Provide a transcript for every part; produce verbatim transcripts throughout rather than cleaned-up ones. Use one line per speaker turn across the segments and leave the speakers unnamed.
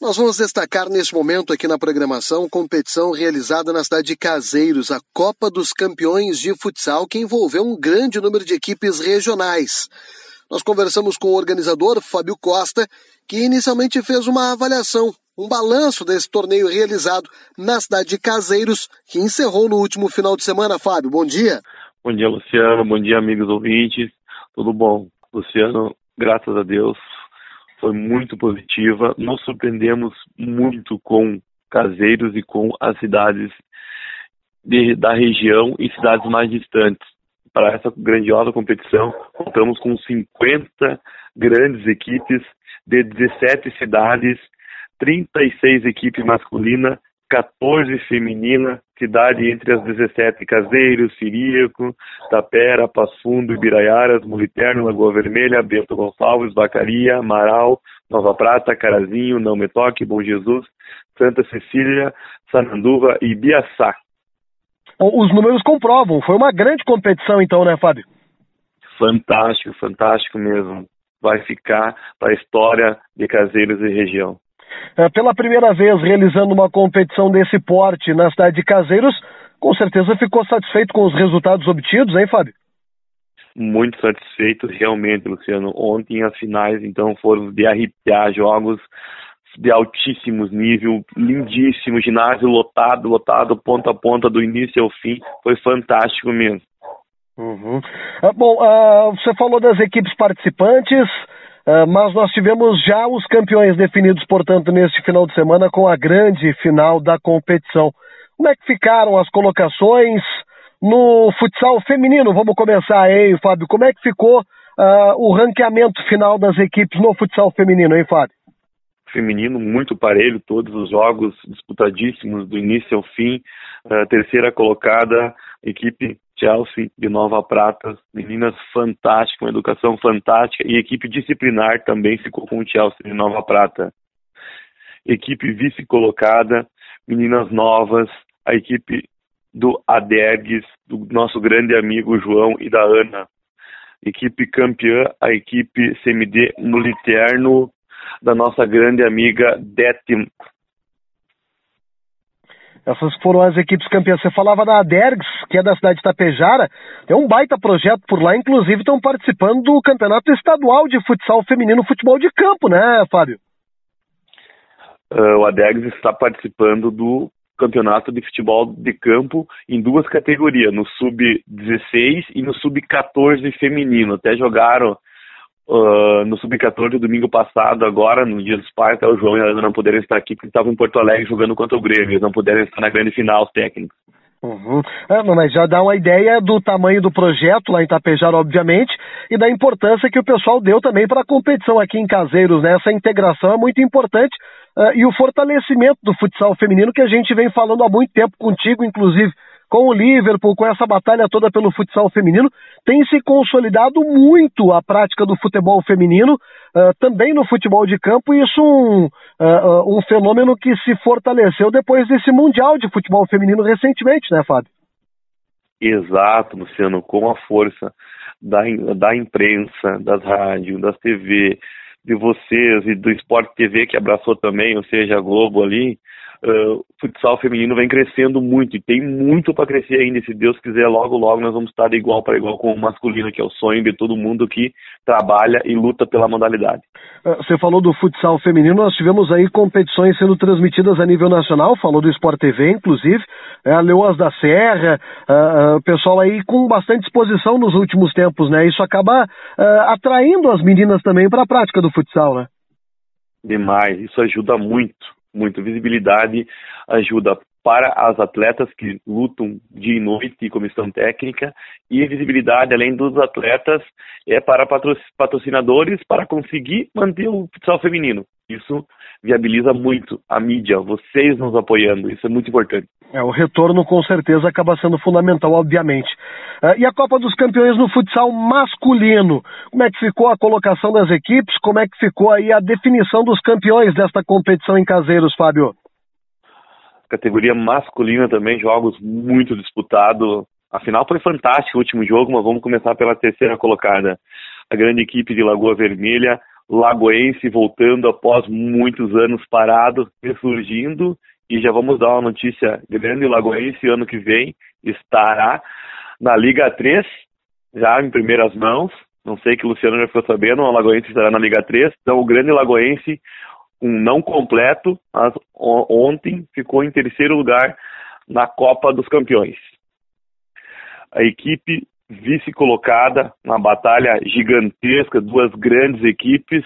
Nós vamos destacar neste momento aqui na programação competição realizada na cidade de Caseiros, a Copa dos Campeões de Futsal, que envolveu um grande número de equipes regionais. Nós conversamos com o organizador, Fábio Costa, que inicialmente fez uma avaliação, um balanço desse torneio realizado na cidade de Caseiros, que encerrou no último final de semana. Fábio, bom dia.
Bom dia, Luciano. Bom dia, amigos ouvintes. Tudo bom? Luciano, graças a Deus, foi muito positiva. Nos surpreendemos muito com Caseiros e com as cidades de, da região e cidades mais distantes. Para essa grandiosa competição, contamos com cinquenta grandes equipes de dezessete cidades, trinta e seis equipes masculinas, quatorze femininas, cidade entre as dezessete: Caseiros, Ciríaco, Tapera, Passo Fundo, Ibiraiaras, Muliterno, Lagoa Vermelha, Bento Gonçalves, Vacaria, Amaral, Nova Prata, Carazinho, Não Me Toque, Bom Jesus, Santa Cecília, Sananduva e Biaçá.
Os números comprovam, foi uma grande competição então, né, Fábio?
Fantástico, fantástico mesmo. Vai ficar para a história de Caseiros e região.
É, pela primeira vez realizando uma competição desse porte na cidade de Caseiros, com certeza ficou satisfeito com os resultados obtidos, hein, Fábio?
Muito satisfeito, realmente, Luciano. Ontem as finais, então, foram de arrepiar, jogos de altíssimos níveis, lindíssimo, ginásio lotado, lotado, ponta a ponta, do início ao fim, foi fantástico mesmo.
Uhum. Ah, bom, ah, você falou das equipes participantes, ah, mas nós tivemos já os campeões definidos, portanto, neste final de semana com a grande final da competição. Como é que ficaram as colocações no futsal feminino? Vamos começar, hein, Fábio? Como é que ficou ah, o ranqueamento final das equipes no futsal feminino, hein, Fábio?
Feminino muito parelho, todos os jogos disputadíssimos do início ao fim. Uh, terceira colocada, equipe Chelsea de Nova Prata, meninas fantásticas, uma educação fantástica, e equipe disciplinar também ficou com o Chelsea de Nova Prata. Equipe vice-colocada, meninas novas, a equipe do Adergues, do nosso grande amigo João e da Ana. Equipe campeã, a equipe C M D Muliterno, da nossa grande amiga Detim.
Essas foram as equipes campeãs. Você falava da Adergs, que é da cidade de Tapejara. Tem um baita projeto por lá, inclusive estão participando do Campeonato Estadual de Futsal Feminino, futebol de campo, né, Fábio?
Uh, o Adergs está participando do Campeonato de Futebol de Campo em duas categorias, no sub dezesseis e no sub quatorze feminino. Até jogaram Uh, no sub quatorze domingo passado, agora, no Dia dos Pais, até o João e a Ana não puderam estar aqui porque estavam em Porto Alegre jogando contra o Grêmio, eles não puderam estar na grande final, os técnicos.
Uhum. É, mas já dá uma ideia do tamanho do projeto lá em Tapejara, obviamente, e da importância que o pessoal deu também para a competição aqui em Caseiros, né? Essa integração é muito importante, uh, e o fortalecimento do futsal feminino que a gente vem falando há muito tempo contigo, inclusive com o Liverpool, com essa batalha toda pelo futsal feminino, tem se consolidado muito a prática do futebol feminino, uh, também no futebol de campo, e isso um, uh, um fenômeno que se fortaleceu depois desse Mundial de Futebol Feminino recentemente, né, Fábio?
Exato, Luciano, com a força da, da imprensa, das rádios, das T V, de vocês e do Sport T V que abraçou também, ou seja, a Globo ali, Uh, o futsal feminino vem crescendo muito e tem muito para crescer ainda. Se Deus quiser, logo logo nós vamos estar de igual para igual com o masculino, que é o sonho de todo mundo que trabalha e luta pela modalidade.
Você falou do futsal feminino, nós tivemos aí competições sendo transmitidas a nível nacional, falou do Sport T V, inclusive, é, a Leoas da Serra, o uh, pessoal aí com bastante disposição nos últimos tempos, né? Isso acaba uh, atraindo as meninas também para a prática do futsal, né?
Demais, isso ajuda muito. Muito. Visibilidade ajuda para as atletas que lutam dia e noite e comissão técnica, e visibilidade, além dos atletas, é para patrocinadores para conseguir manter o futsal feminino. Isso viabiliza muito a mídia, vocês nos apoiando, isso é muito importante.
É, o retorno com certeza acaba sendo fundamental, obviamente. Uh, e a Copa dos Campeões no futsal masculino? Como é que ficou a colocação das equipes? Como é que ficou aí a definição dos campeões desta competição em Caseiros, Fábio?
Categoria masculina também, jogos muito disputados. A final foi fantástica o último jogo, mas vamos começar pela terceira colocada. A grande equipe de Lagoa Vermelha, Lagoense voltando após muitos anos parado, ressurgindo, e já vamos dar uma notícia grande: o Lagoense ano que vem estará na Liga três, já em primeiras mãos. Não sei que o Luciano já ficou sabendo, o Lagoense estará na Liga três, então o grande Lagoense, um não completo, mas ontem ficou em terceiro lugar na Copa dos Campeões. A equipe vice-colocada, uma batalha gigantesca, duas grandes equipes.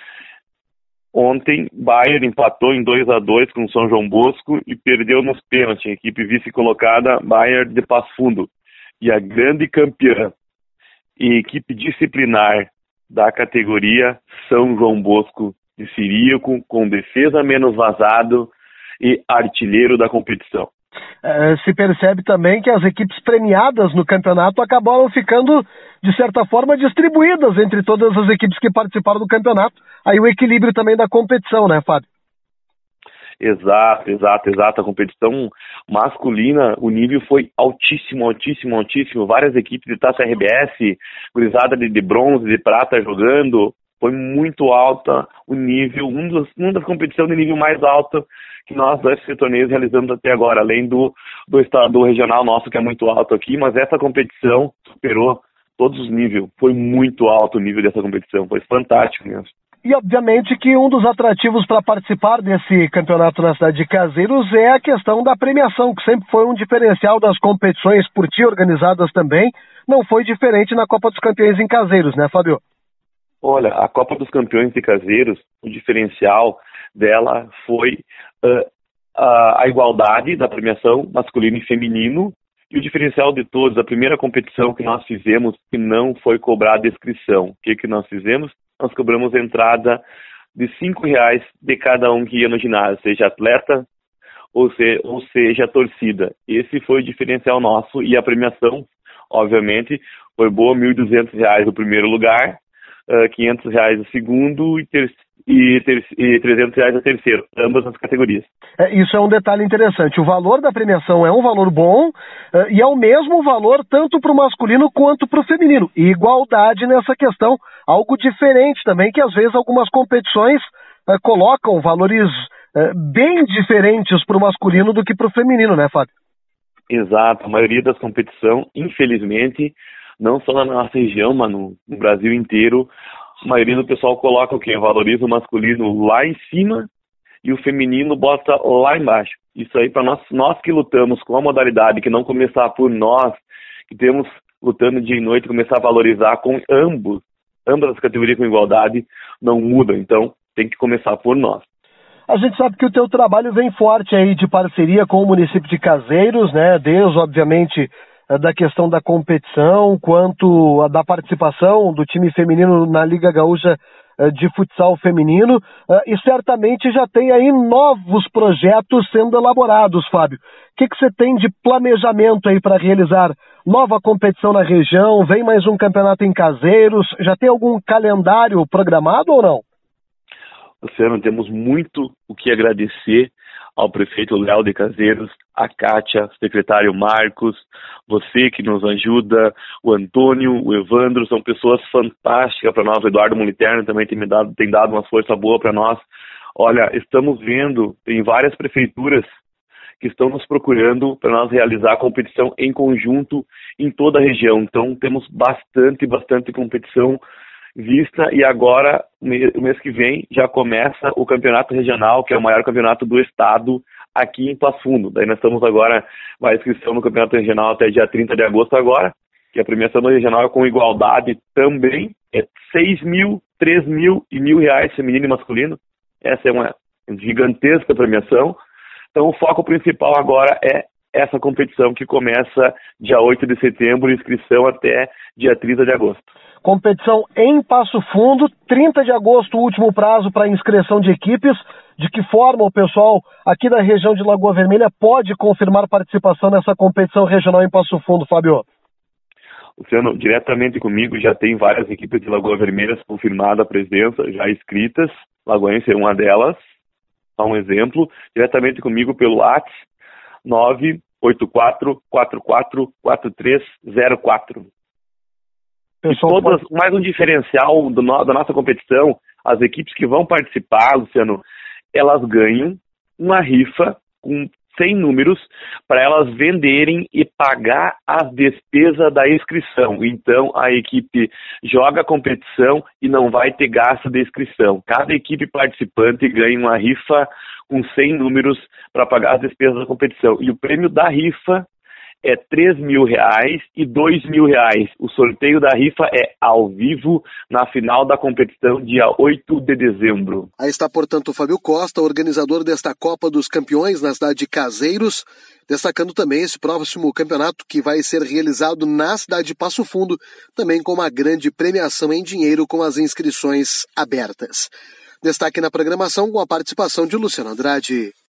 Ontem, Bayern empatou em dois a dois com o São João Bosco e perdeu nos pênaltis. A equipe vice-colocada, Bayern de Passo Fundo. E a grande campeã e equipe disciplinar da categoria, São João Bosco de Ciríaco, com defesa menos vazado e artilheiro da competição.
É, se percebe também que as equipes premiadas no campeonato acabaram ficando, de certa forma, distribuídas entre todas as equipes que participaram do campeonato. Aí o equilíbrio também da competição, né, Fábio?
Exato, exato, exato. A competição masculina, o nível foi altíssimo, altíssimo, altíssimo. Várias equipes de Taça R B S, gurizada de, de bronze, de prata jogando. Foi muito alta o nível, um dos, uma das competições de nível mais alto que nós dois torneios realizamos até agora, além do, do estado do regional nosso, que é muito alto aqui, mas essa competição superou todos os níveis. Foi muito alto o nível dessa competição, foi fantástico mesmo.
E obviamente que um dos atrativos para participar desse campeonato na cidade de Caseiros é a questão da premiação, que sempre foi um diferencial das competições por ti organizadas também. Não foi diferente na Copa dos Campeões em Caseiros, né, Fábio?
Olha, a Copa dos Campeões de Caseiros, o diferencial dela foi uh, a, a igualdade da premiação masculino e feminino, e o diferencial de todos, a primeira competição que nós fizemos que não foi cobrada inscrição. O que, que nós fizemos? Nós cobramos entrada de cinco reais de cada um que ia no ginásio, seja atleta ou, se, ou seja torcida. Esse foi o diferencial nosso, e a premiação, obviamente, foi boa: mil e duzentos reais no primeiro lugar, Uh, quinhentos reais o segundo e, ter, e, ter, e trezentos reais o terceiro, ambas as categorias.
É, isso é um detalhe interessante. O valor da premiação é um valor bom uh, e é o mesmo valor tanto para o masculino quanto para o feminino. E igualdade nessa questão, algo diferente também, que às vezes algumas competições uh, colocam valores uh, bem diferentes para o masculino do que para o feminino, né, Fábio?
Exato. A maioria das competições, infelizmente, não só na nossa região, mas no, no Brasil inteiro, a maioria do pessoal coloca o quê? Valoriza o masculino lá em cima e o feminino bota lá embaixo. Isso aí, para nós, nós que lutamos com a modalidade, que não começar por nós, que temos lutando dia e noite, começar a valorizar com ambos, ambas as categorias com igualdade, não muda. Então, tem que começar por nós.
A gente sabe que o teu trabalho vem forte aí de parceria com o município de Caseiros, né? Desde, obviamente, da questão da competição, quanto a da participação do time feminino na Liga Gaúcha de Futsal Feminino, e certamente já tem aí novos projetos sendo elaborados, Fábio. O que, que você tem de planejamento aí para realizar nova competição na região? Vem mais um campeonato em Caseiros? Já tem algum calendário programado ou não?
Luciano, temos muito o que agradecer ao prefeito Léo de Caseiros, a Kátia, o secretário Marcos, você que nos ajuda, o Antônio, o Evandro, são pessoas fantásticas para nós. O Eduardo Moliterno também tem, me dado, tem dado uma força boa para nós. Olha, estamos vendo, tem várias prefeituras que estão nos procurando para nós realizar a competição em conjunto em toda a região. Então, temos bastante, bastante competição vista, e agora, o mês que vem, já começa o campeonato regional, que é o maior campeonato do estado, aqui em Passo Fundo. Daí nós estamos agora, vai inscrição no campeonato regional até dia trinta de agosto agora, que a premiação do regional é com igualdade também, é seis mil, três mil e mil reais feminino e masculino. Essa é uma gigantesca premiação. Então o foco principal agora é essa competição que começa dia oito de setembro, inscrição até dia trinta de agosto.
Competição em Passo Fundo, trinta de agosto, o último prazo para inscrição de equipes. De que forma o pessoal aqui da região de Lagoa Vermelha pode confirmar participação nessa competição regional em Passo Fundo, Fábio?
Luciano, diretamente comigo já tem várias equipes de Lagoa Vermelha confirmada a presença, já inscritas. Lagoense é uma delas, só um exemplo. Diretamente comigo pelo WhatsApp nove oito quatro quatro quatro quatro três zero quatro. E todas, pode... mais um diferencial do no, da nossa competição, As equipes que vão participar, Luciano, elas ganham uma rifa com cem números para elas venderem e pagar as despesas da inscrição. Então, a equipe joga a competição e não vai ter gasto de inscrição. Cada equipe participante ganha uma rifa com cem números para pagar as despesas da competição. E o prêmio da rifa é três mil reais e dois mil reais. O sorteio da rifa é ao vivo na final da competição, dia oito de dezembro.
Aí está, portanto, o Fábio Costa, organizador desta Copa dos Campeões na cidade de Caseiros, destacando também esse próximo campeonato que vai ser realizado na cidade de Passo Fundo, também com uma grande premiação em dinheiro com as inscrições abertas. Destaque na programação com a participação de Luciano Andrade.